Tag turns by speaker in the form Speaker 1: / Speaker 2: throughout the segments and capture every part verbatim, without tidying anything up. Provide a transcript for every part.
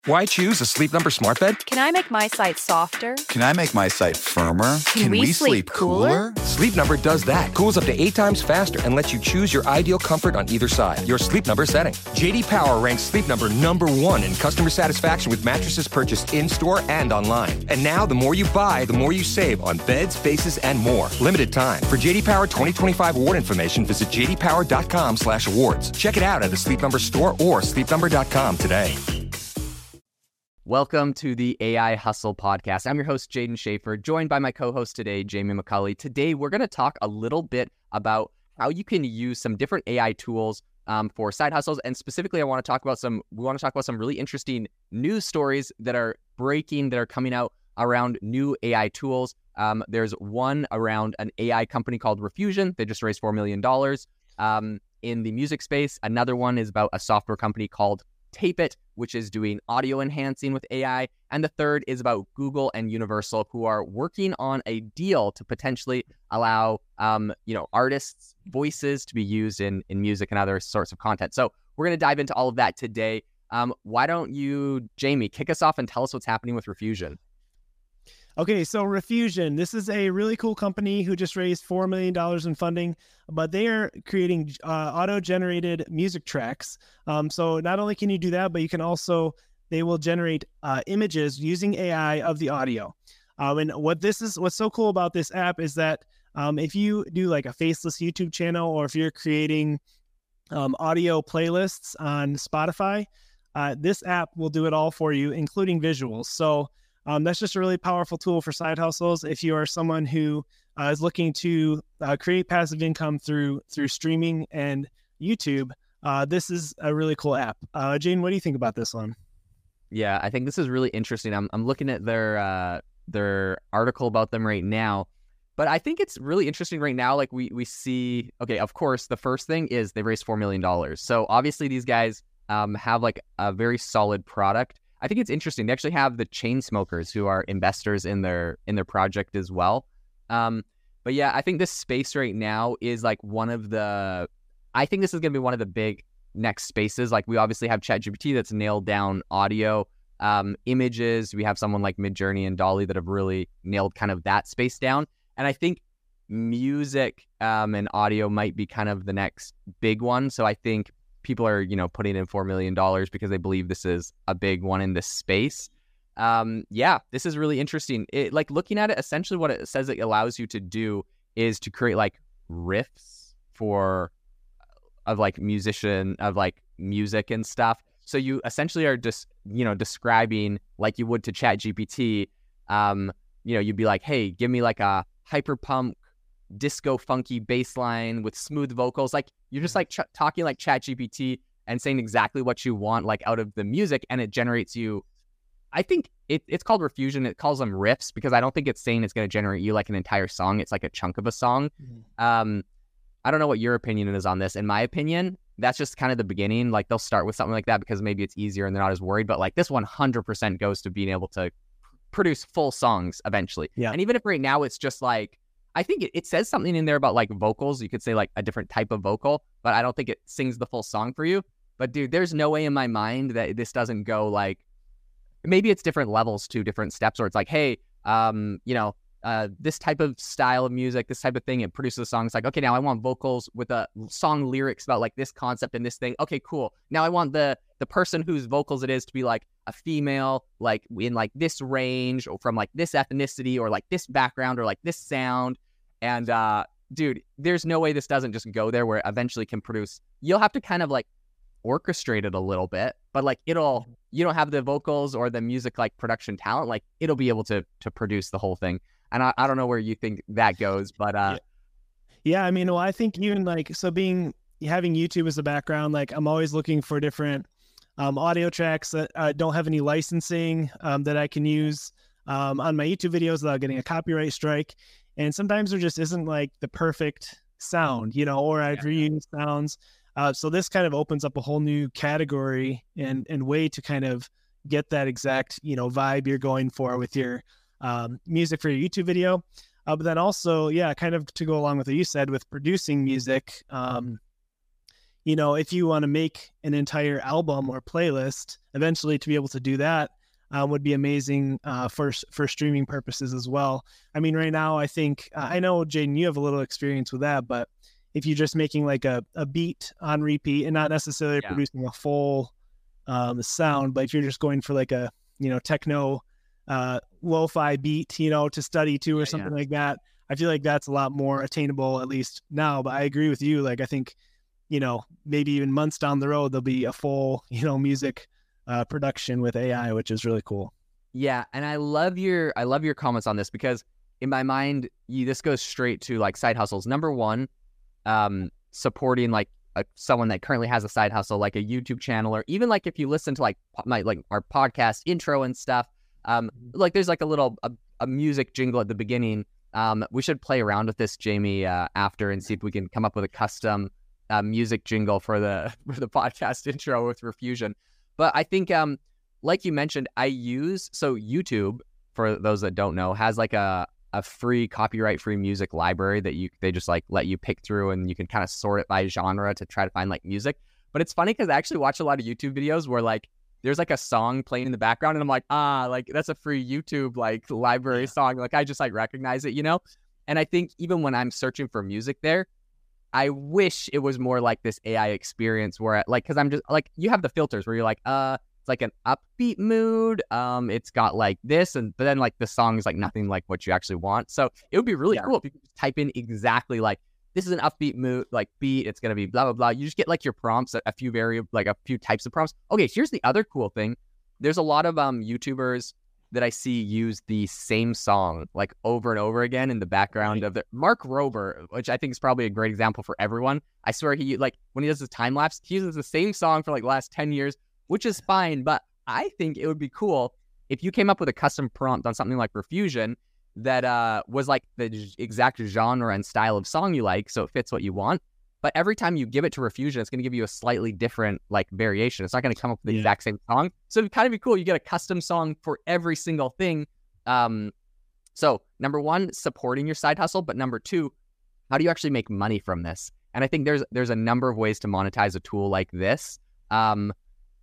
Speaker 1: Why choose a Sleep Number smart bed?
Speaker 2: Can I make my site softer?
Speaker 3: Can I make my site firmer?
Speaker 2: Can, Can we, we sleep, sleep cooler?
Speaker 3: cooler?
Speaker 1: Sleep Number does that. Cools up to eight times faster and lets you choose your ideal comfort on either side. Your Sleep Number setting. J D Power ranks Sleep Number number one in customer satisfaction with mattresses purchased in-store and online. And now, the more you buy, the more you save on beds, bases, and more. Limited time. For J D Power twenty twenty-five award information, visit j d power dot com slash awards. Check it out at a Sleep Number store or sleep number dot com today.
Speaker 4: Welcome to the A I Hustle Podcast. I'm your host, Jaden Schaefer, joined by my co-host today, Jamie McCulley. Today, we're going to talk a little bit about how you can use some different A I tools um, for side hustles. And specifically, I want to talk about some, we want to talk about some really interesting news stories that are breaking, that are coming out around new A I tools. Um, there's one around an A I company called Refusion. They just raised four million dollars um, in the music space. Another one is about a software company called Tape It, which is doing audio enhancing with A I. And the third is about Google and Universal, who are working on a deal to potentially allow, um, you know, artists' voices to be used in, in music and other sorts of content. So we're going to dive into all of that today. Um, why don't you, Jamie, kick us off and tell us what's happening with Refusion?
Speaker 5: Okay, so Refusion, this is a really cool company who just raised four million dollars in funding, but they are creating uh, auto-generated music tracks. Um, so not only can you do that, but you can also, they will generate uh, images using A I of the audio. Um, and what this is, what's so cool about this app is that um, if you do like a faceless YouTube channel, or if you're creating um, audio playlists on Spotify, uh, this app will do it all for you, including visuals. So Um, that's just a really powerful tool for side hustles. If you are someone who uh, is looking to uh, create passive income through through streaming and YouTube, uh, this is a really cool app. Uh, Jane, what do you think about this one?
Speaker 4: Yeah, I think this is really interesting. I'm I'm looking at their uh, their article about them right now, but I think it's really interesting right now. Like we we see, okay, of course, the first thing is they raised four million dollars. So obviously these guys um, have like a very solid product. I think it's interesting. They actually have the Chainsmokers who are investors in their in their project as well. Um, but yeah, I think this space right now is like one of the, I think this is going to be one of the big next spaces. Like we obviously have ChatGPT that's nailed down audio, um, images. We have someone like Midjourney and Dolly that have really nailed kind of that space down. And I think music um, and audio might be kind of the next big one. So I think people are, you know, putting in four million dollars because they believe this is a big one in this space. Um, yeah, this is really interesting. It, like looking at it, essentially what it says it allows you to do is to create like riffs for, of like musician, of like music and stuff. So you essentially are just, you know, describing like you would to ChatGPT. Um, you know, you'd be like, hey, give me like a hyperpunk disco funky bass line with smooth vocals. Like you're just like ch- talking like ChatGPT and saying exactly what you want like out of the music, and it generates you. I think it, it's called Refusion. It calls them riffs because I don't think it's saying it's going to generate you like an entire song. It's like a chunk of a song. Mm-hmm. Um, I don't know what your opinion is on this. In my opinion, that's just kind of the beginning. Like they'll start with something like that because maybe it's easier and they're not as worried. But like this one hundred percent goes to being able to produce full songs eventually. Yeah. And even if right now it's just like, I think it, it says something in there about like vocals. You could say like a different type of vocal, but I don't think it sings the full song for you. But dude, there's no way in my mind that this doesn't go like, maybe it's different levels to different steps, or it's like, hey, um, you know, uh, this type of style of music, this type of thing, it produces a song. It's like, okay, now I want vocals with a song lyrics about like this concept and this thing. Okay, cool. Now I want the the person whose vocals it is to be like a female, like in like this range, or from like this ethnicity, or like this background, or like this sound. And uh, dude, there's no way this doesn't just go there where it eventually can produce. You'll have to kind of like orchestrate it a little bit, but like it'll, you don't have the vocals or the music like production talent, like it'll be able to to produce the whole thing. And I, I don't know where you think that goes, but uh,
Speaker 5: yeah. yeah, I mean, well, I think even like, so being, having YouTube as a background, like I'm always looking for different um, audio tracks that uh, don't have any licensing um, that I can use um, on my YouTube videos without getting a copyright strike. And sometimes there just isn't like the perfect sound, you know, or I'd yeah. reuse sounds. Uh, so this kind of opens up a whole new category and, and way to kind of get that exact, you know, vibe you're going for with your um, music for your YouTube video. Uh, but then also, yeah, kind of to go along with what you said with producing music, um, you know, if you want to make an entire album or playlist, eventually to be able to do that um, would be amazing uh, for for streaming purposes as well. I mean, right now, I think, uh, I know, Jaden, you have a little experience with that, but if you're just making like a, a beat on repeat and not necessarily yeah. producing a full um, sound, but if you're just going for like a, you know, techno uh, lo-fi beat, you know, to study to or yeah, something yeah. like that, I feel like that's a lot more attainable, at least now. But I agree with you. Like, I think, you know, maybe even months down the road, there'll be a full, you know, music uh, production with A I, which is really cool.
Speaker 4: Yeah. And I love your, I love your comments on this, because in my mind, you, this goes straight to like side hustles. Number one, um, supporting like a, someone that currently has a side hustle, like a YouTube channel, or even like if you listen to like my, like our podcast intro and stuff, um, like there's like a little, a, a music jingle at the beginning. Um, we should play around with this, Jamie, uh, after and see if we can come up with a custom uh, music jingle for the for the podcast intro with Refusion. But I think, um, like you mentioned, I use, so YouTube, for those that don't know, has like a, a free copyright-free music library that you they just like let you pick through, and you can kind of sort it by genre to try to find like music. But it's funny because I actually watch a lot of YouTube videos where like there's like a song playing in the background, and I'm like, ah, like that's a free YouTube like library yeah. song. Like I just like recognize it, you know? And I think even when I'm searching for music there, I wish it was more like this A I experience where like, cause I'm just like, you have the filters where you're like, uh, it's like an upbeat mood. Um, it's got like this, and but then like the song is like nothing like what you actually want. So it would be really yeah. cool if you could just type in exactly like, this is an upbeat mood, like beat, it's going to be blah, blah, blah. You just get like your prompts, a, a few variable, like a few types of prompts. Okay, here's the other cool thing. There's a lot of um YouTubers that I see use the same song like over and over again in the background right. of the Mark Rober, which I think is probably a great example for everyone. I swear he like when he does his time lapse, he uses the same song for like the last ten years, which is fine. But I think it would be cool if you came up with a custom prompt on something like Refusion that uh, was like the j- exact genre and style of song you like, so it fits what you want. But every time you give it to Refusion, it's going to give you a slightly different like variation. It's not going to come up with the yeah. exact same song. So it'd kind of be cool. You get a custom song for every single thing. Um, so number one, supporting your side hustle. But number two, how do you actually make money from this? And I think there's there's a number of ways to monetize a tool like this. Um,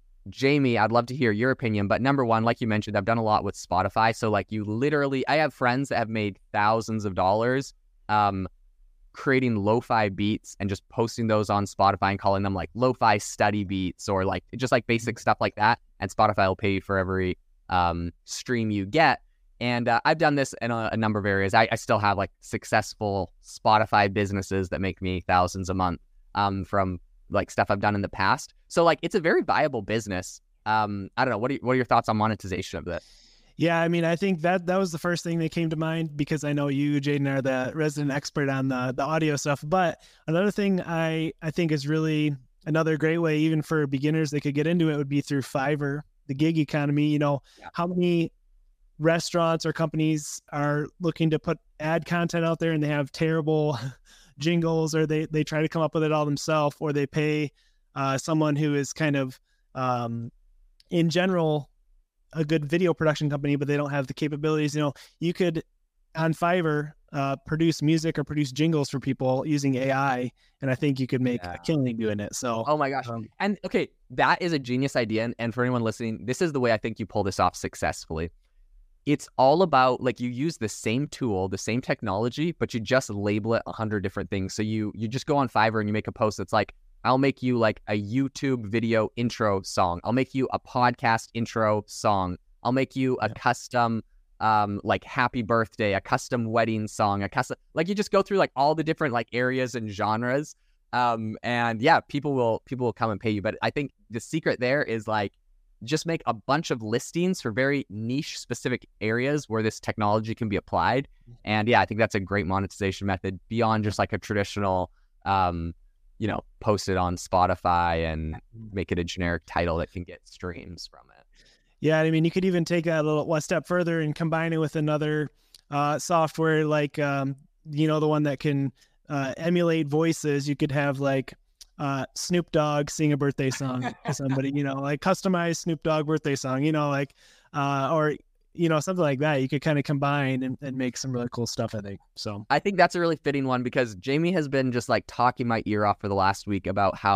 Speaker 4: Jamie, I'd love to hear your opinion. But number one, like you mentioned, I've done a lot with Spotify. So like you literally, I have friends that have made thousands of dollars um, creating lo-fi beats and just posting those on Spotify and calling them like lo-fi study beats or like just like basic stuff like that. And Spotify will pay you for every um, stream you get. And uh, I've done this in a, a number of areas. I, I still have like successful Spotify businesses that make me thousands a month um, from like stuff I've done in the past. So like it's a very viable business. Um, I don't know. What are, what are your thoughts on monetization of that?
Speaker 5: Yeah, I mean, I think that that was the first thing that came to mind because I know you, Jaden, are the resident expert on the, the audio stuff. But another thing I, I think is really another great way, even for beginners that could get into it, would be through Fiverr, the gig economy. You know, yeah. how many restaurants or companies are looking to put ad content out there and they have terrible jingles, or they, they try to come up with it all themselves, or they pay uh, someone who is kind of, um, in general, a good video production company, but they don't have the capabilities. You know, you could on Fiverr uh, produce music or produce jingles for people using A I, and I think you could make yeah. a killing doing it. So,
Speaker 4: oh my gosh. Um, and okay, that is a genius idea. And, and for anyone listening, this is the way I think you pull this off successfully. It's all about like you use the same tool, the same technology, but you just label it a hundred different things. So you you just go on Fiverr and you make a post that's like, I'll make you like a YouTube video intro song. I'll make you a podcast intro song. I'll make you a yeah. custom um like happy birthday, a custom wedding song, a custom like you just go through like all the different like areas and genres. Um and yeah, people will people will come and pay you. But I think the secret there is like just make a bunch of listings for very niche specific areas where this technology can be applied. And yeah, I think that's a great monetization method beyond just like a traditional, um, you know, post it on Spotify and make it a generic title that can get streams from it.
Speaker 5: Yeah. I mean, you could even take that a little one step further and combine it with another uh, software, like, um, you know, the one that can uh, emulate voices. You could have like, Uh, Snoop Dogg sing a birthday song to somebody, you know, like customized Snoop Dogg birthday song, you know, like, uh, or, you know, something like that. You could kind of combine and, and make some really cool stuff, I think. So
Speaker 4: I think that's a really fitting one because Jamie has been just like talking my ear off for the last week about how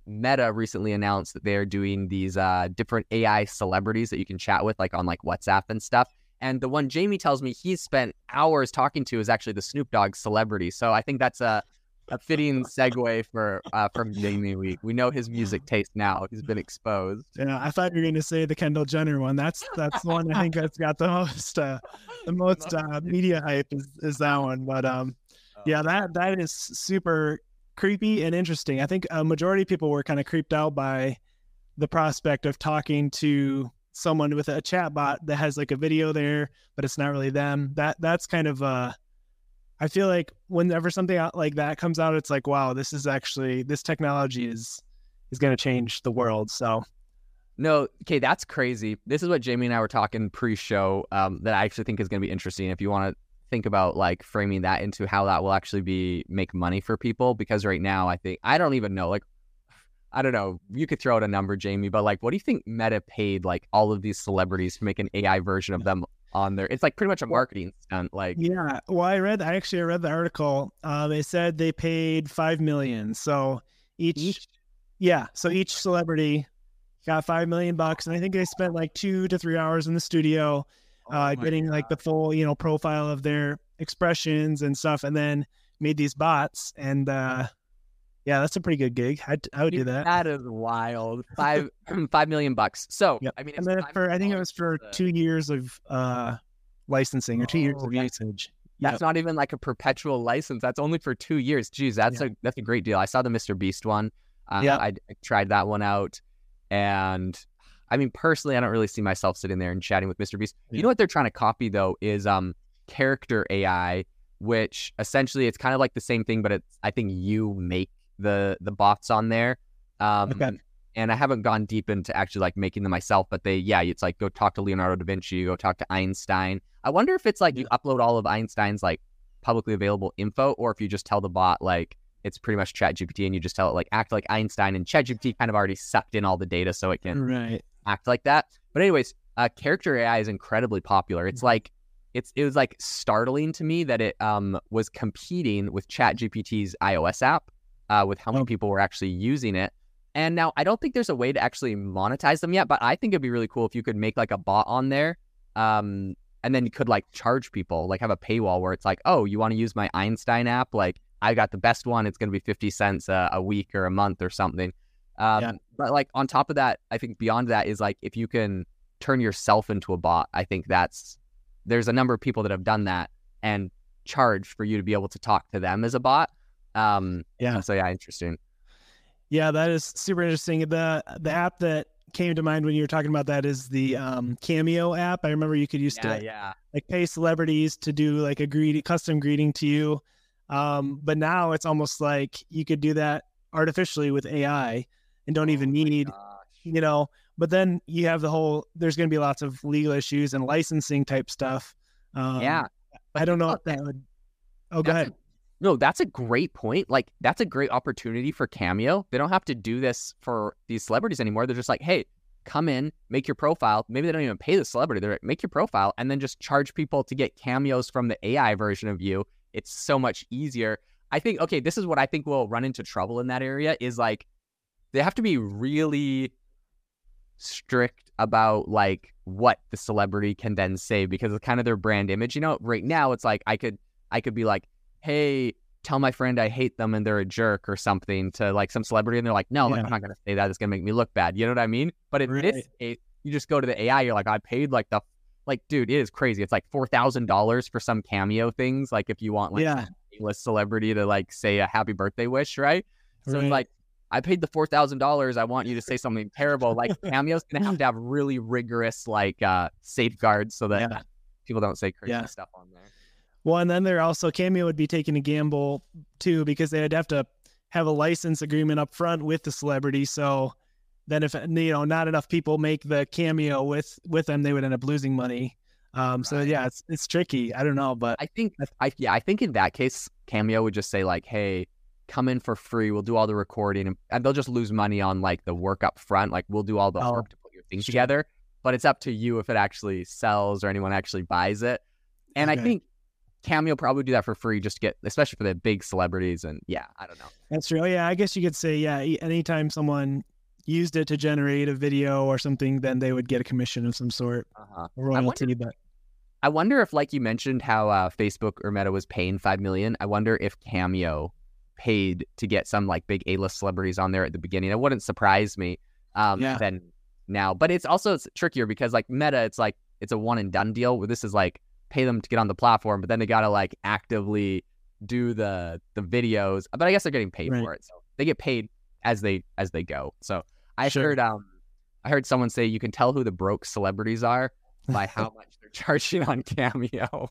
Speaker 4: Meta recently announced that they're doing these uh, different A I celebrities that you can chat with, like on like WhatsApp and stuff. And the one Jamie tells me he's spent hours talking to is actually the Snoop Dogg celebrity. So I think that's a, a fitting segue for uh, from Jamie. We we know his music taste now. He's been exposed.
Speaker 5: Yeah, I thought you were going to say the Kendall Jenner one. That's that's the one I think that's got the most uh, the most uh, media hype is, is that one. But um, yeah, that that is super creepy and interesting. I think a majority of people were kind of creeped out by the prospect of talking to someone with a chat bot that has like a video there, but it's not really them. That that's kind of uh I feel like whenever something out like that comes out, it's like, wow, this is actually this technology is is going to change the world. So
Speaker 4: no, okay, that's crazy. This is what Jamie and I were talking pre-show um that I actually think is going to be interesting if you want to think about like framing that into how that will actually be make money for people, because right now I think I don't even know, like I don't know, you could throw out a number, Jamie, but like, what do you think Meta paid like all of these celebrities to make an A I version of them on there? It's like pretty much a marketing stunt. Like,
Speaker 5: yeah, well, I read, I actually read the article. Uh, they said they paid five million. So each,
Speaker 4: each,
Speaker 5: yeah, so each celebrity got five million bucks, and I think they spent like two to three hours in the studio, uh,
Speaker 4: oh
Speaker 5: getting
Speaker 4: God.
Speaker 5: like the full, you know, profile of their expressions and stuff, and then made these bots and. uh Yeah, that's a pretty good gig. I'd, I would do that.
Speaker 4: That is wild. Five five million bucks. So
Speaker 5: Yep.
Speaker 4: I mean,
Speaker 5: and then for I think it was for
Speaker 4: the...
Speaker 5: two years of uh, licensing or two years
Speaker 4: Oh,
Speaker 5: of
Speaker 4: yeah.
Speaker 5: usage.
Speaker 4: That's
Speaker 5: Yep.
Speaker 4: not even like a perpetual license. That's only for two years. Jeez, that's
Speaker 5: Yeah.
Speaker 4: a that's a great deal. I saw the Mister Beast one. Uh,
Speaker 5: Yep.
Speaker 4: I, I tried that one out, and I mean, personally, I don't really see myself sitting there and chatting with Mister Beast.
Speaker 5: Yeah.
Speaker 4: You know what they're trying to copy though is um character A I, which essentially it's kind of like the same thing, but it's I think you make the the bots on there. Um,
Speaker 5: Okay.
Speaker 4: And I haven't gone deep into actually like making them myself, but they, yeah, it's like go talk to Leonardo da Vinci, go talk to Einstein. I wonder if it's like you upload all of Einstein's like publicly available info, or if you just tell the bot like it's pretty much ChatGPT and you just tell it like act like Einstein, and ChatGPT kind of already sucked in all the data so it can
Speaker 5: Right.
Speaker 4: act like that. But anyways, uh, character A I is incredibly popular. It's like it's it was like startling to me that it um was competing with ChatGPT's iOS app. Uh, with how many
Speaker 5: Oh.
Speaker 4: people were actually using it. And now I don't think there's a way to actually monetize them yet, but I think it'd be really cool if you could make like a bot on there, um, and then you could like charge people, like have a paywall where it's like, oh, you want to use my Einstein app? Like I got the best one. It's going to be fifty cents a, a week or a month or something. Um,
Speaker 5: Yeah.
Speaker 4: But like on top of that, I think beyond that is like if you can turn yourself into a bot, I think that's, there's a number of people that have done that and charged for you to be able to talk to them as a bot. Um,
Speaker 5: Yeah.
Speaker 4: So yeah, interesting.
Speaker 5: Yeah, that is super interesting. The the app that came to mind when you were talking about that is the um, Cameo app. I remember you could use
Speaker 4: Yeah,
Speaker 5: to
Speaker 4: yeah.
Speaker 5: like pay celebrities to do like a greeting, custom greeting to you. Um, but now it's almost like you could do that artificially with A I and don't even
Speaker 4: Oh my
Speaker 5: need,
Speaker 4: gosh.
Speaker 5: you know. But then you have the whole. There's going to be lots of legal issues and licensing type stuff. Um,
Speaker 4: Yeah.
Speaker 5: I don't know
Speaker 4: about
Speaker 5: if that would. Oh, go
Speaker 4: That's
Speaker 5: ahead.
Speaker 4: a- no, that's a great point. Like, that's a great opportunity for Cameo. They don't have to do this for these celebrities anymore. They're just like, hey, come in, make your profile. Maybe they don't even pay the celebrity. They're like, make your profile and then just charge people to get cameos from the A I version of you. It's so much easier. I think, okay, this is what I think will run into trouble in that area is like, they have to be really strict about like what the celebrity can then say because it's kind of their brand image. You know, right now it's like I could I could be like, hey, tell my friend I hate them and they're a jerk or something to like some celebrity, and they're like, no, like,
Speaker 5: Yeah.
Speaker 4: I'm not gonna say that. It's gonna make me look bad. You know what I mean? But in
Speaker 5: Right.
Speaker 4: this case, you just go to the A I. You're like, I paid like the like, dude, it is crazy. It's like four thousand dollars for some cameo things. Like if you want like
Speaker 5: Yeah.
Speaker 4: a list celebrity to like say a happy birthday wish, right? So
Speaker 5: Right.
Speaker 4: it's like, I paid the four thousand dollars. I want you to say something terrible. Like Cameo's gonna have to have really rigorous like uh safeguards so that
Speaker 5: Yeah.
Speaker 4: people don't say crazy
Speaker 5: Yeah.
Speaker 4: stuff on there.
Speaker 5: Well, and then they're also Cameo would be taking a gamble too because they'd have to have a license agreement up front with the celebrity. So then if you know not enough people make the Cameo with with them, they would end up losing money. Um, so
Speaker 4: Right.
Speaker 5: yeah, it's it's tricky. I don't know, but
Speaker 4: I think I yeah, I think in that case, Cameo would just say like, hey, come in for free. We'll do all the recording, and, and they'll just lose money on like the work up front. Like we'll do all the
Speaker 5: Oh,
Speaker 4: work to put your things
Speaker 5: sure.
Speaker 4: together, but it's up to you if it actually sells or anyone actually buys it. And
Speaker 5: Okay.
Speaker 4: I think Cameo probably do that for free just to get, especially for the big celebrities. And yeah, I don't know.
Speaker 5: That's true. Oh, yeah, I guess you could say, yeah, e- anytime someone used it to generate a video or something, then they would get a commission of some sort,
Speaker 4: Uh-huh.
Speaker 5: a royalty.
Speaker 4: I wonder,
Speaker 5: but
Speaker 4: I wonder if, like you mentioned, how uh, Facebook or Meta was paying five million. I wonder if Cameo paid to get some like big A-list celebrities on there at the beginning. It wouldn't surprise me. Um,
Speaker 5: Yeah.
Speaker 4: Then now, but it's also it's trickier because like Meta, it's like it's a one and done deal. Where this is like pay them to get on the platform, but then they gotta like actively do the the videos. But I guess they're getting paid
Speaker 5: Right.
Speaker 4: for it, so they get paid as they as they go. So I
Speaker 5: Sure.
Speaker 4: heard um I heard someone say you can tell who the broke celebrities are by how much they're charging on Cameo.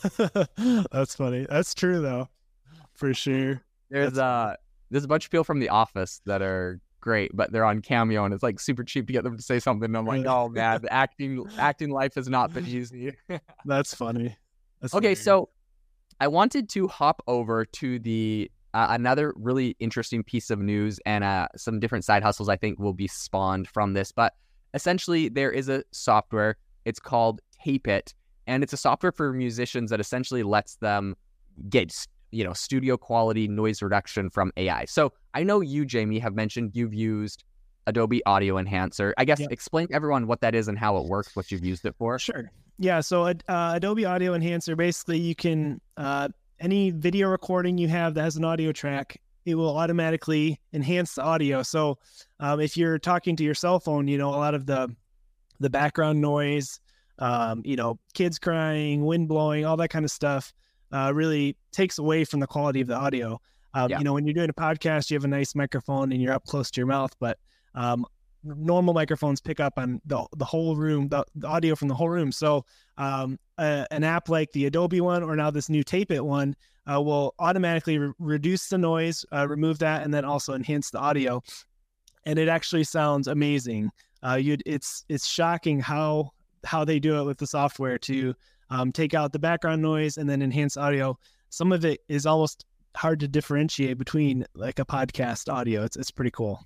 Speaker 5: That's funny. That's true though, for sure.
Speaker 4: There's
Speaker 5: That's
Speaker 4: uh there's a bunch of people from The Office that are great, but they're on Cameo and it's like super cheap to get them to say something. And I'm like,
Speaker 5: Really?
Speaker 4: oh man, the acting acting life has not been easy.
Speaker 5: That's funny. That's
Speaker 4: Okay,
Speaker 5: hilarious.
Speaker 4: so I wanted to hop over to the uh, another really interesting piece of news and uh, some different side hustles I think will be spawned from this. But essentially, there is a software. It's called Tape It, and it's a software for musicians that essentially lets them get you know studio quality noise reduction from A I. So I know you, Jamie, have mentioned you've used Adobe Audio Enhancer. I guess
Speaker 5: Yep.
Speaker 4: explain to everyone what that is and how it works, what you've used it for.
Speaker 5: Sure. Yeah. So uh, Adobe Audio Enhancer, basically you can, uh, any video recording you have that has an audio track, it will automatically enhance the audio. So um, if you're talking to your cell phone, you know, a lot of the, the background noise, um, you know, kids crying, wind blowing, all that kind of stuff uh, really takes away from the quality of the audio. Um,
Speaker 4: Yeah.
Speaker 5: You know, when you're doing a podcast, you have a nice microphone and you're up close to your mouth, but um, normal microphones pick up on the the whole room, the, the audio from the whole room. So um, a, an app like the Adobe one, or now this new Tape It one, uh, will automatically re- reduce the noise, uh, remove that, and then also enhance the audio. And it actually sounds amazing. Uh, you'd it's it's shocking how how they do it with the software to um, take out the background noise and then enhance audio. Some of it is almost hard to differentiate between like a podcast audio. It's it's pretty cool.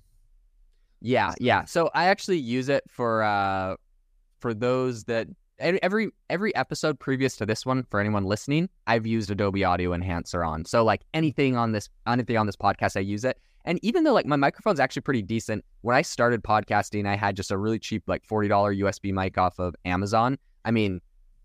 Speaker 4: Yeah, yeah. So I actually use it for uh for those that e- every every episode previous to this one, for anyone listening, I've used Adobe Audio Enhancer on. So like anything on this anything on this podcast, I use it. And even though like my microphone's actually pretty decent, when I started podcasting, I had just a really cheap like forty dollars U S B mic off of Amazon. I mean,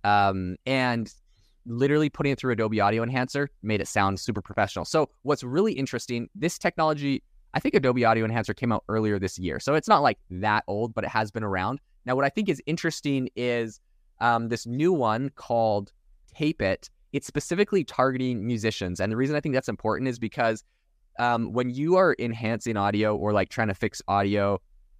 Speaker 4: um and literally putting it through Adobe Audio Enhancer made it sound super professional. So what's really interesting, this technology, I think Adobe Audio Enhancer came out earlier this year. So it's not like that old, but it has been around. Now, what I think is interesting is um, this new one called Tape It. It's specifically targeting musicians. And the reason I think that's important is because um, when you are enhancing audio or like trying to fix audio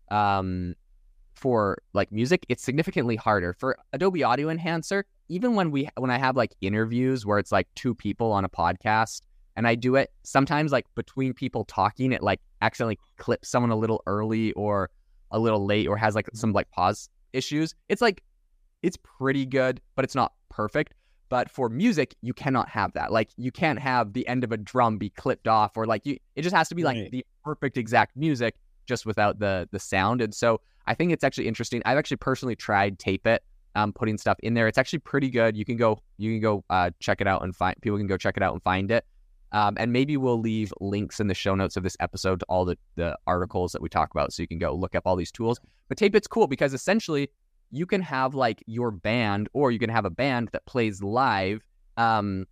Speaker 4: um, for like music, it's significantly harder. For Adobe Audio Enhancer, even when we when I have like interviews where it's like two people on a podcast, and I do it sometimes like between people talking, it like accidentally clips someone a little early or a little late or has like some like pause issues. It's like, it's pretty good, but it's not perfect. But for music, you cannot have that. Like you can't have the end of a drum be clipped off or like you, it just has to be like
Speaker 5: Right.
Speaker 4: the perfect exact music just without the the sound. And so I think it's actually interesting. I've actually personally tried Tape It, um, putting stuff in there. It's actually pretty good. You can go, you can go uh, check it out and find, people can go check it out and find it. Um, and maybe we'll leave links in the show notes of this episode to all the, the articles that we talk about so you can go look up all these tools. But Tape It's cool because essentially you can have like your band or you can have a band that plays live um,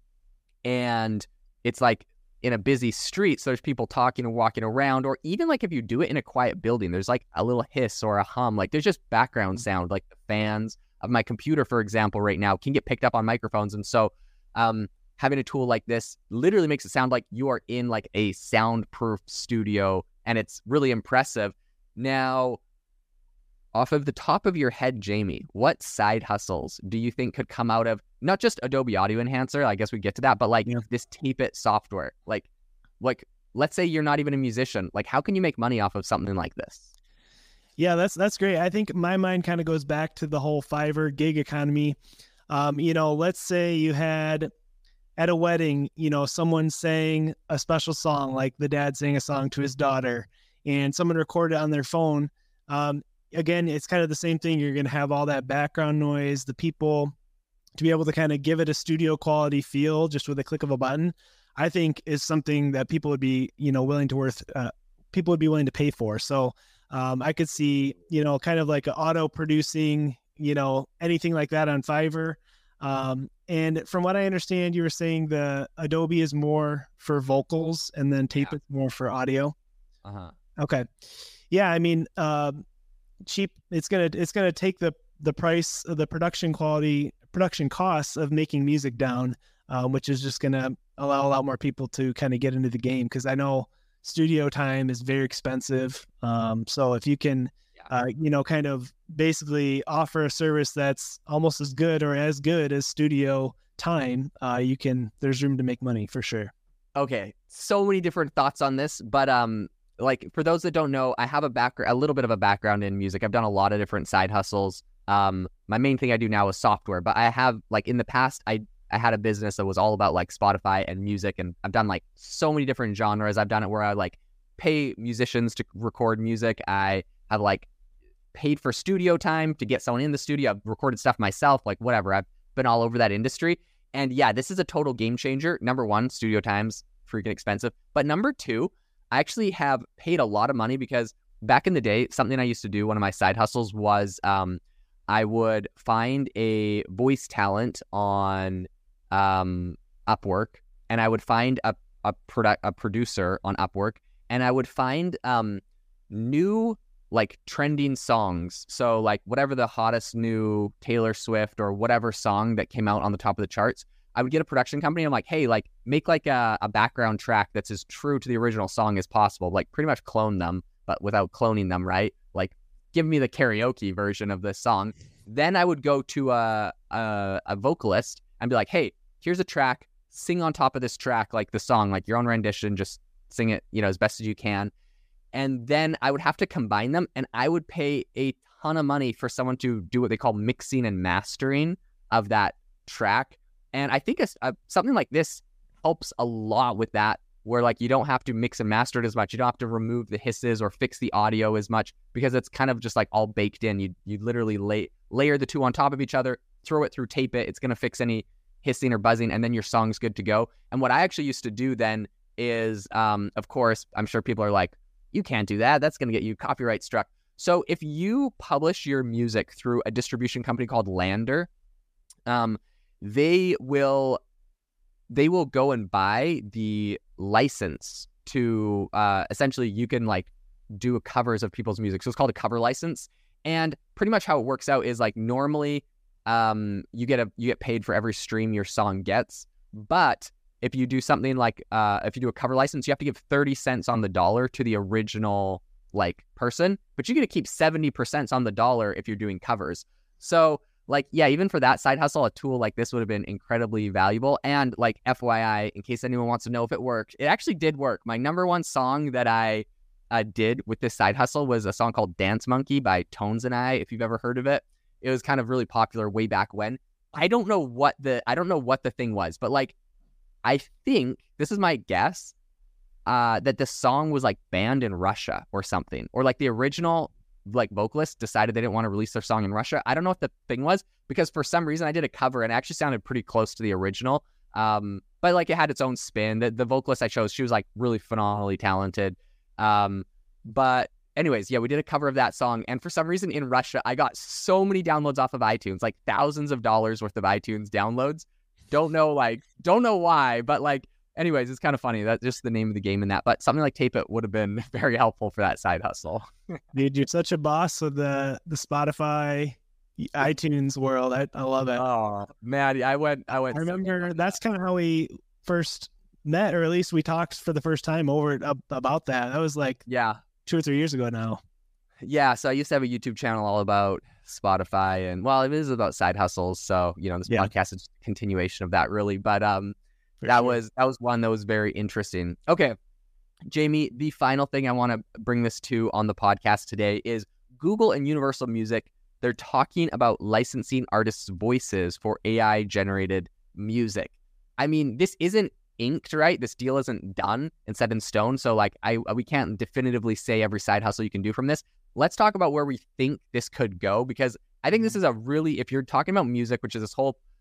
Speaker 4: and it's like in a busy street. So there's people talking and walking around, or even like if you do it in a quiet building, there's like a little hiss or a hum. Like there's just background sound, like the fans of my computer, for example, right now can get picked up on microphones. And so um, having a tool like this literally makes it sound like you are in like a soundproof studio, and it's really impressive. Now, off of the top of your head, Jamie, what side hustles do you think could come out of not just Adobe Audio Enhancer? I guess we get to that, but like
Speaker 5: Yeah.
Speaker 4: this Tape It software. Like, like let's say you're not even a musician. Like, how can you make money off of something like this?
Speaker 5: Yeah, that's that's great. I think my mind kind of goes back to the whole Fiverr gig economy. Um, you know, let's say you had at a wedding, you know, someone sang a special song, like the dad sang a song to his daughter, and someone recorded it on their phone. Um, again, it's kind of the same thing. You're going to have all that background noise, the people to be able to kind of give it a studio quality feel just with a click of a button, I think is something that people would be, you know, willing to worth, uh, people would be willing to pay for. So um, I could see, you know, kind of like an auto producing, you know, anything like that on Fiverr. Um, and from what I understand, you were saying the Adobe is more for vocals and then Tape yeah. is more for audio.
Speaker 4: Uh-huh.
Speaker 5: Okay. Yeah. I mean, um, cheap, it's going to, it's going to take the, the price of the production quality, production costs of making music down, um, which is just going to allow a lot more people to kind of get into the game. Cause I know studio time is very expensive. Um, so if you can, uh, you know, kind of basically offer a service that's almost as good or as good as studio time, uh, you can, there's room to make money for sure.
Speaker 4: Okay. So many different thoughts on this, but, um, like for those that don't know, I have a background, a little bit of a background in music. I've done a lot of different side hustles. Um, my main thing I do now is software, but I have like in the past, I, I had a business that was all about like Spotify and music. And I've done like so many different genres. I've done it where I like pay musicians to record music. I have like paid for studio time to get someone in the studio. I've recorded stuff myself, like whatever. I've been all over that industry. And yeah, this is a total game changer. Number one, studio time's freaking expensive. But number two, I actually have paid a lot of money because back in the day, something I used to do, one of my side hustles was um, I would find a voice talent on um, Upwork, and I would find a a, produ- a producer on Upwork, and I would find um, new like trending songs. So like whatever the hottest new Taylor Swift or whatever song that came out on the top of the charts, I would get a production company. I'm like, hey, like make like a, a background track that's as true to the original song as possible. Like pretty much clone them, but without cloning them, right? Like give me the karaoke version of this song. Then I would go to a, a, a vocalist and be like, hey, here's a track, sing on top of this track, like the song, like your own rendition, just sing it, you know, as best as you can. And then I would have to combine them, and I would pay a ton of money for someone to do what they call mixing and mastering of that track. And I think a, a, something like this helps a lot with that, where like you don't have to mix and master it as much. You don't have to remove the hisses or fix the audio as much because it's kind of just like all baked in. You you literally lay, layer the two on top of each other, throw it through Tape It. It's going to fix any hissing or buzzing, and then your song's good to go. And what I actually used to do then is, um, of course, I'm sure people are like, you can't do that. That's going to get you copyright struck. So if you publish your music through a distribution company called Lander, um, they will they will go and buy the license to uh, essentially you can like do covers of people's music. So it's called a cover license. And pretty much how it works out is like normally um, you get a you get paid for every stream your song gets. But if you do something like uh, if you do a cover license, you have to give thirty cents on the dollar to the original like person, but you get to keep seventy percent on the dollar if you're doing covers. So like, yeah, even for that side hustle, a tool like this would have been incredibly valuable. And like F Y I, in case anyone wants to know if it worked, it actually did work. My number one song that I uh, did with this side hustle was a song called Dance Monkey by Tones and I, if you've ever heard of it. It was kind of really popular way back when. I don't know what the I don't know what the thing was, but like I think, this is my guess, uh, that the song was like banned in Russia or something. Or like the original like vocalist decided they didn't want to release their song in Russia. I don't know what the thing was, because for some reason I did a cover and it actually sounded pretty close to the original. Um, but like it had its own spin. The, the vocalist I chose, she was like really phenomenally talented. Um, but anyways, yeah, we did a cover of that song. And for some reason in Russia, I got so many downloads off of iTunes, like thousands of dollars worth of iTunes downloads. Don't know, like, don't know why, but like, anyways, it's kind of funny. That's just the name of the game in that. But something like Tape It would have been very helpful for that side hustle.
Speaker 5: Dude, you're such a boss of the the Spotify, iTunes world. I, I love it.
Speaker 4: Oh, man, I went, I went.
Speaker 5: I remember that's kind of how we first met, or at least we talked for the first time over uh, about that. That was like
Speaker 4: yeah,
Speaker 5: two or three years ago now.
Speaker 4: Yeah, so I used to have a YouTube channel all about Spotify, and well, it is about side hustles. So you know, this yeah. podcast is a continuation of that, really. But um, For that sure. was that was one that was very interesting. Okay, Jamie, the final thing I want to bring this to on the podcast today is Google and Universal Music. They're talking about licensing artists' voices for A I generated music. I mean, this isn't inked, right? This deal isn't done and set in stone. So like, I we can't definitively say every side hustle you can do from this. Let's talk about where we think this could go, because I think this is a really, if you're talking about music, which is this whole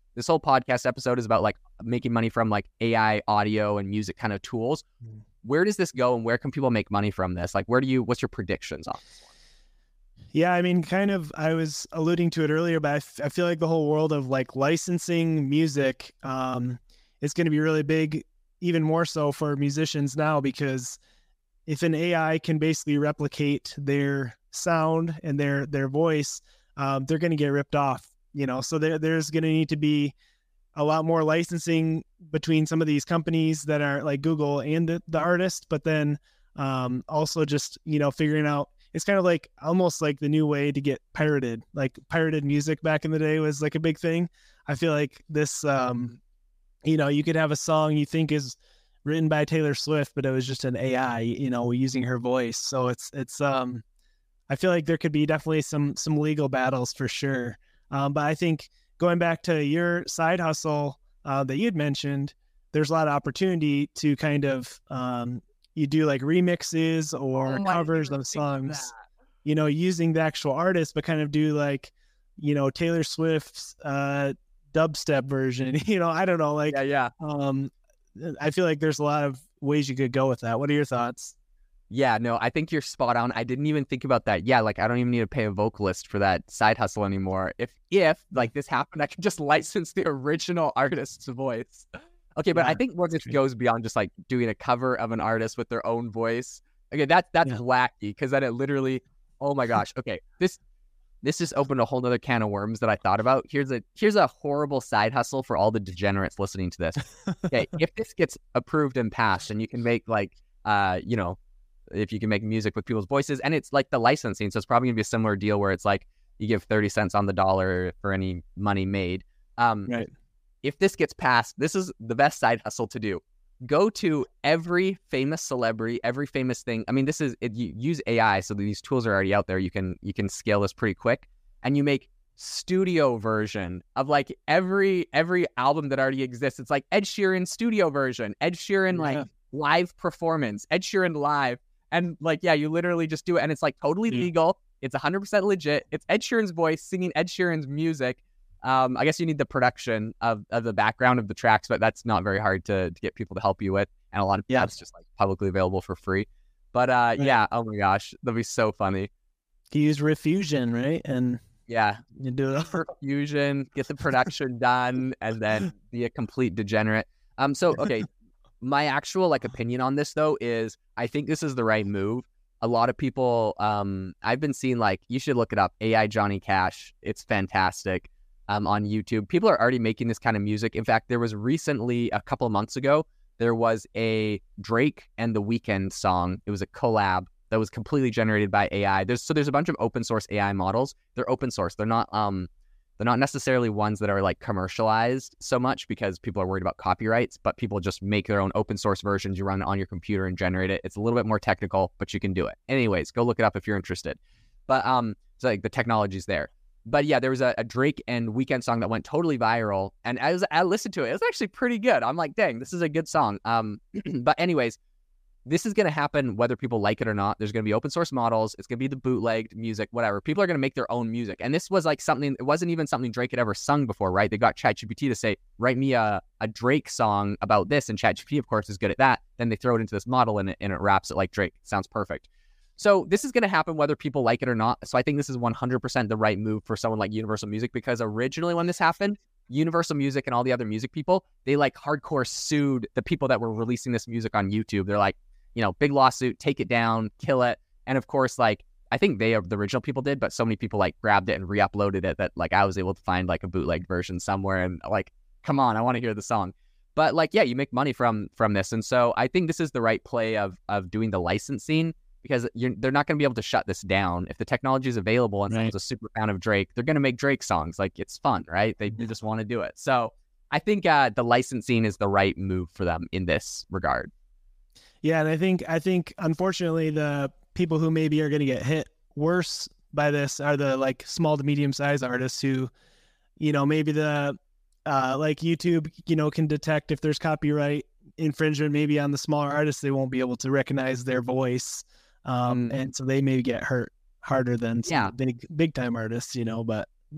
Speaker 4: this whole podcast episode is about like making money from like A I audio and music kind of tools. Mm. Where does this go and where can people make money from this? Like, where do you, what's your predictions on this one?
Speaker 5: Yeah, I mean, kind of, I was alluding to it earlier, but I, f- I feel like the whole world of like licensing music um, is going to be really big, even more so for musicians now, because if an A I can basically replicate their sound and their, their voice, um, they're going to get ripped off, you know, so there, there's going to need to be a lot more licensing between some of these companies that are like Google and the, the artist, but then um, also just, you know, figuring out, it's kind of like almost like the new way to get pirated, like pirated music back in the day was like a big thing. I feel like this, um, you know, you could have a song you think is written by Taylor Swift, but it was just an A I, you know, using her voice. So it's, it's, um, I feel like there could be definitely some, some legal battles for sure. Um, but I think going back to your side hustle uh, that you'd mentioned, there's a lot of opportunity to kind of, um, you do like remixes or
Speaker 4: oh,
Speaker 5: covers of songs, you know, using the actual artist, but kind of do like, you know, Taylor Swift's uh, dubstep version, you know, I don't know, like,
Speaker 4: yeah, yeah.
Speaker 5: Um, I feel like there's a lot of ways you could go with that. What are your thoughts?
Speaker 4: Yeah, no, I think you're spot on. I didn't even think about that. Yeah, like I don't even need to pay a vocalist for that side hustle anymore. If, if like this happened, I could just license the original artist's voice. Okay, but yeah, I think where this goes beyond just like doing a cover of an artist with their own voice. Okay, that that's yeah. wacky because then it literally, oh my gosh. Okay, this this just opened a whole nother can of worms that I thought about. Here's a here's a horrible side hustle for all the degenerates listening to this. Okay, if this gets approved and passed, and you can make like uh you know, if you can make music with people's voices, and it's like the licensing, so it's probably gonna be a similar deal where it's like you give thirty cents on the dollar for any money made. Um,
Speaker 5: right.
Speaker 4: If this gets passed, this is the best side hustle to do. Go to every famous celebrity, every famous thing. I mean, this is, it, you use A I, so these tools are already out there. You can you can scale this pretty quick, and you make studio version of like every every album that already exists. It's like Ed Sheeran studio version, Ed Sheeran yeah. like live performance, Ed Sheeran live, and like yeah, you literally just do it, and it's like totally yeah. legal. It's one hundred percent legit. It's Ed Sheeran's voice singing Ed Sheeran's music. Um, I guess you need the production of, of the background of the tracks, but that's not very hard to, to get people to help you with. And a lot of yeah. that's just like publicly available for free. But uh, right. yeah, oh my gosh, that'll be so funny.
Speaker 5: You use Refusion, right? And
Speaker 4: yeah,
Speaker 5: you do it.
Speaker 4: Refusion, get the production done, and then be a complete degenerate. Um, so okay, my actual like opinion on this though is I think this is the right move. A lot of people, um, I've been seeing like you should look it up. A I Johnny Cash, it's fantastic. Um, on YouTube. People are already making this kind of music. In fact, there was recently, a couple of months ago, there was a Drake and The Weeknd song. It was a collab that was completely generated by A I. There's so there's a bunch of open source A I models. They're open source. They're not um they're not necessarily ones that are like commercialized so much because people are worried about copyrights, but people just make their own open source versions. You run it on your computer and generate it. It's a little bit more technical, but you can do it. Anyways, go look it up if you're interested. But um, so like the technology's there. But yeah, there was a, a Drake and Weeknd song that went totally viral, and as I listened to it, it was actually pretty good. I'm like, dang, this is a good song. Um, but anyways, this is going to happen whether people like it or not. There's going to be open source models. It's going to be the bootlegged music, whatever. People are going to make their own music. And this was like something, it wasn't even something Drake had ever sung before, right? They got ChatGPT to say, write me a, a Drake song about this. And ChatGPT, of course, is good at that. Then they throw it into this model and it, and it raps it like Drake. Sounds perfect. So this is going to happen whether people like it or not. So I think this is one hundred percent the right move for someone like Universal Music, because originally when this happened, Universal Music and all the other music people, they like hardcore sued the people that were releasing this music on YouTube. They're like, you know, big lawsuit, take it down, kill it. And of course, like, I think they, the original people did, but so many people like grabbed it and re-uploaded it that like I was able to find like a bootleg version somewhere and like, come on, I want to hear the song. But like, yeah, you make money from from this. And so I think this is the right play of of doing the licensing, because you're, they're not going to be able to shut this down. If the technology is available and right. someone's a super fan of Drake, they're going to make Drake songs. Like, it's fun, right? They, they just want to do it. So I think uh, the licensing is the right move for them in this regard.
Speaker 5: Yeah, and I think, I think unfortunately, the people who maybe are going to get hit worse by this are the like small to medium sized artists who, you know, maybe the uh, like YouTube, you know, can detect if there's copyright infringement. Maybe on the smaller artists, they won't be able to recognize their voice. Um, and so they may get hurt harder than some
Speaker 4: yeah.
Speaker 5: big, big time artists, you know, but
Speaker 4: yes.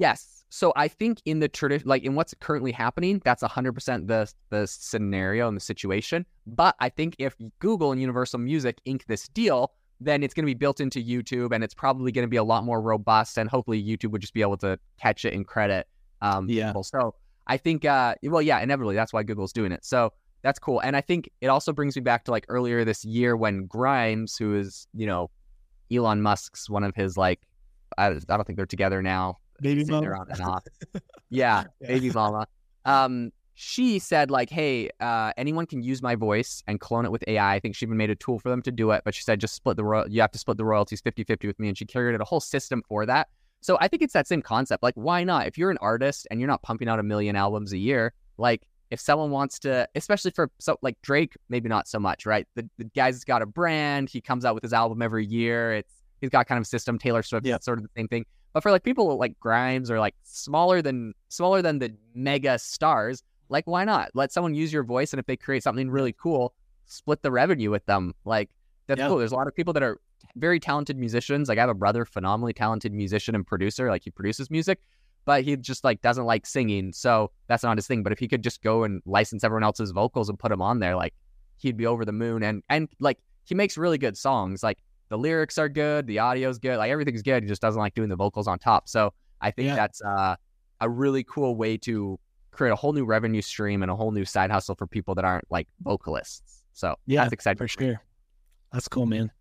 Speaker 4: So I think in the tradition, like in what's currently happening, that's one hundred percent the the scenario and the situation. But I think if Google and Universal Music ink this deal, then it's going to be built into YouTube, and it's probably going to be a lot more robust, and hopefully YouTube would just be able to catch it and credit um,
Speaker 5: Yeah.
Speaker 4: people. So I think, uh, well, yeah, inevitably, that's why Google's doing it. So that's cool. And I think it also brings me back to like earlier this year when Grimes, who is, you know, Elon Musk's one of his like, I, I don't think they're together now.
Speaker 5: Baby
Speaker 4: They're
Speaker 5: mama.
Speaker 4: on and off. Yeah,
Speaker 5: Yeah.
Speaker 4: baby mama. Um, she said like, hey, uh, anyone can use my voice and clone it with A I. I think she even made a tool for them to do it, but she said just split the royal. You have to split the royalties fifty-fifty with me, and she created a whole system for that. So I think it's that same concept. Like, why not? If you're an artist and you're not pumping out a million albums a year, like if someone wants to, especially for so like Drake, maybe not so much, right? The the guy's got a brand. He comes out with his album every year. It's he's got kind of a system. Taylor Swift,
Speaker 5: Yeah.
Speaker 4: sort of the same thing. But for like people like Grimes or like smaller than smaller than the mega stars, like why not? Let someone use your voice, and if they create something really cool, split the revenue with them. Like that's
Speaker 5: Yeah.
Speaker 4: cool. There's a lot of people that are very talented musicians. Like I have a brother, phenomenally talented musician and producer. Like he produces music, but he just like doesn't like singing, so that's not his thing. But if he could just go and license everyone else's vocals and put them on there, like he'd be over the moon. And and like he makes really good songs. Like the lyrics are good, the audio's good, like everything's good. He just doesn't like doing the vocals on top. So I think
Speaker 5: Yeah.
Speaker 4: that's uh, a really cool way to create a whole new revenue stream and a whole new side hustle for people that aren't like vocalists. So
Speaker 5: Yeah,
Speaker 4: that's exciting
Speaker 5: for sure. That's cool, man.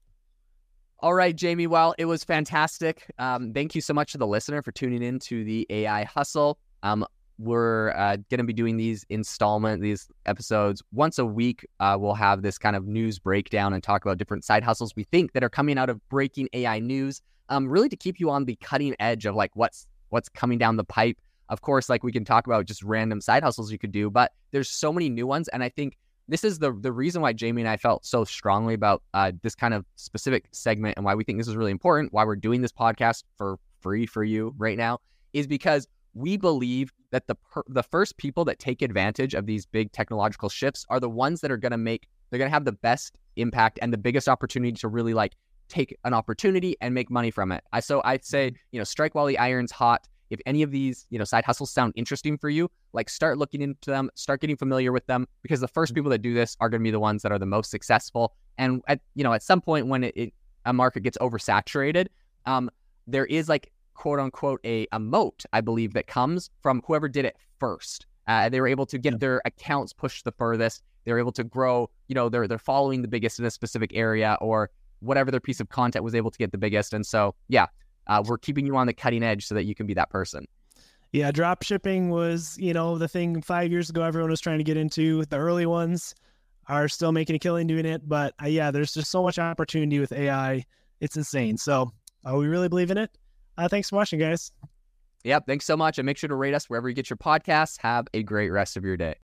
Speaker 4: All right, Jamie. Well, it was fantastic. Um, thank you so much to the listener for tuning in to the A I Hustle. Um, we're uh, going to be doing these installment, these episodes once a week. Uh, we'll have this kind of news breakdown and talk about different side hustles we think that are coming out of breaking A I news. Um, really to keep you on the cutting edge of like what's what's coming down the pipe. Of course, like we can talk about just random side hustles you could do, but there's so many new ones, and I think this is the the reason why Jamie and I felt so strongly about uh, this kind of specific segment and why we think this is really important, why we're doing this podcast for free for you right now, is because we believe that the per- the first people that take advantage of these big technological shifts are the ones that are going to make, they're going to have the best impact and the biggest opportunity to really like take an opportunity and make money from it. I So I'd say, you know, strike while the iron's hot. If any of these, you know, side hustles sound interesting for you, like start looking into them, start getting familiar with them, because the first people that do this are going to be the ones that are the most successful. And at, you know, at some point when it, it a market gets oversaturated, um, there is like quote unquote a, a moat, I believe, that comes from whoever did it first. Uh, they were able to get their accounts pushed the furthest. They were able to grow, you know, they're they're following the biggest in a specific area, or whatever their piece of content was able to get the biggest. And so, yeah. Uh, we're keeping you on the cutting edge so that you can be that person.
Speaker 5: Yeah, drop shipping was, you know, the thing five years ago everyone was trying to get into. The early ones are still making a killing doing it. But uh, yeah, there's just so much opportunity with A I. It's insane. So uh, we really believe in it. Uh, thanks for watching, guys.
Speaker 4: Yep. Thanks so much. And make sure to rate us wherever you get your podcasts. Have a great rest of your day.